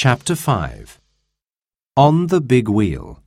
Chapter 5 On the Big Wheel.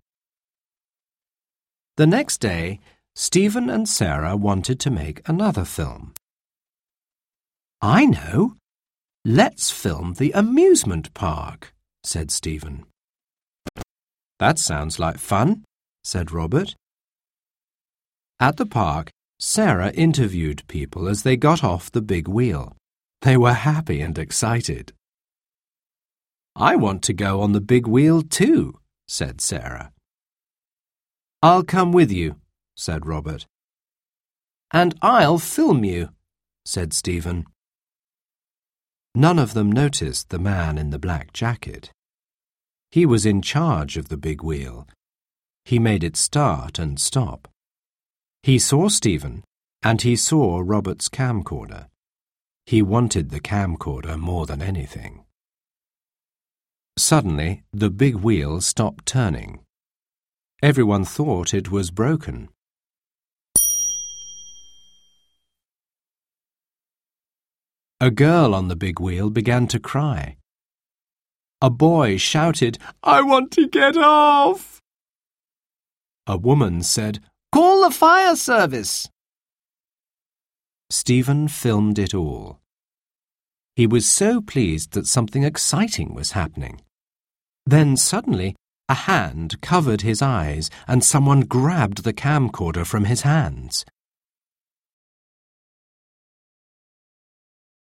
The next day, Stephen and Sarah wanted to make another film. "I know. Let's film the amusement park," said Stephen. "That sounds like fun," said Robert. At the park, Sarah interviewed people as they got off the big wheel. They were happy and excited. "I want to go on the big wheel too," said Sarah. "I'll come with you," said Robert. "And I'll film you," said Stephen. None of them noticed the man in the black jacket. He was in charge of the big wheel. He made it start and stop. He saw Stephen, and he saw Robert's camcorder. He wanted the camcorder more than anything. Suddenly, the big wheel stopped turning. Everyone thought it was broken. A girl on the big wheel began to cry. A boy shouted, "I want to get off!" A woman said, "Call the fire service!" Stephen filmed it all. He was so pleased that something exciting was happening. Then suddenly, a hand covered his eyes and someone grabbed the camcorder from his hands.